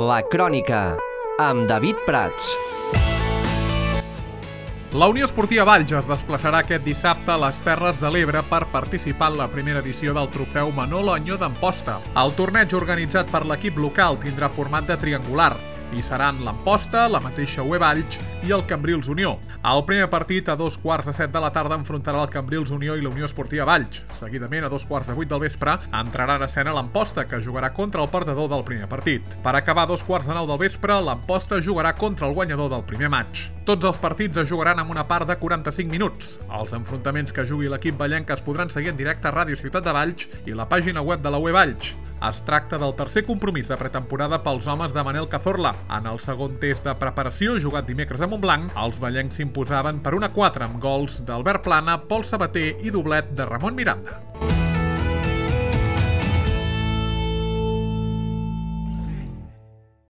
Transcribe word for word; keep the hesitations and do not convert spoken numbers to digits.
La Crònica, amb David Prats. La Unió Esportiva Valls es desplaçarà aquest dissabte a les Terres de l'Ebre per participar en la primera edició del trofeu Manolo Añó d'Amposta. El torneig organitzat per l'equip local tindrà format de triangular. Hi seran l'Amposta, la mateixa U E Valls i el Cambrils Unió. El primer partit a dos quarts de set de la tarda enfrontarà el Cambrils Unió i la Unió Esportiva Valls. Seguidament, a dos quarts de vuit del vespre, entrarà en escena l'Amposta, que jugarà contra el perdedor del primer partit. Per acabar a dos quarts de nou del vespre, l'Amposta jugarà contra el guanyador del primer maig. Tots els partits es jugaran amb una part de quaranta-cinc minuts. Els enfrontaments que jugui l'equip vallenc es podran seguir en directe a Ràdio Ciutat de Valls i la pàgina web de la U E Valls. Es tracta del tercer compromís de pretemporada pels homes de Manel Cazorla. En el segon test de preparació, jugat dimecres a Montblanc, els vallencs s'imposaven per un a quatre amb gols d'Albert Plana, Pol Sabater i doblet de Ramon Miranda.